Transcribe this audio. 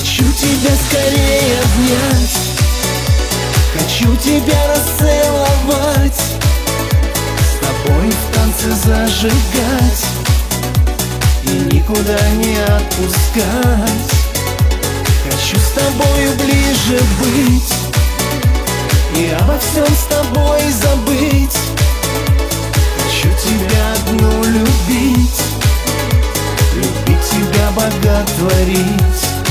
Хочу тебя скорее обнять, хочу тебя расцеловать, с тобой в танце зажигать и никуда не отпускать. Хочу с тобою ближе быть и обо всем с тобой забыть. Хочу тебя одну любить, любить тебя боготворить.